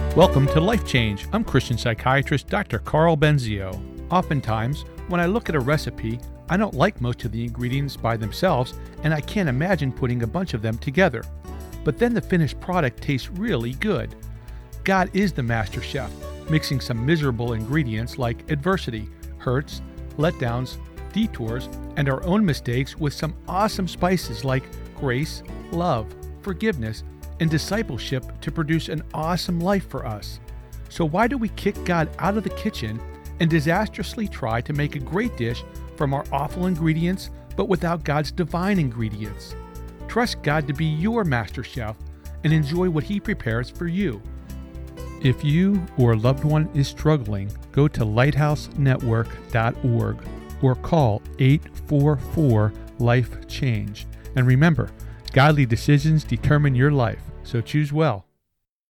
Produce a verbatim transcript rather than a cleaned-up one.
Welcome to Life Change. I'm Christian psychiatrist Doctor Carl Benzio. Oftentimes, when I look at a recipe, I don't like most of the ingredients by themselves, and I can't imagine putting a bunch of them together. But then the finished product tastes really good. God is the master chef, mixing some miserable ingredients like adversity, hurts, letdowns, detours, and our own mistakes with some awesome spices like grace, love, forgiveness, and discipleship to produce an awesome life for us. So why do we kick God out of the kitchen and disastrously try to make a great dish from our awful ingredients, but without God's divine ingredients? Trust God to be your master chef and enjoy what He prepares for you. If you or a loved one is struggling, go to lighthouse network dot org or call eight four four, life change. And remember, godly decisions determine your life, so choose well.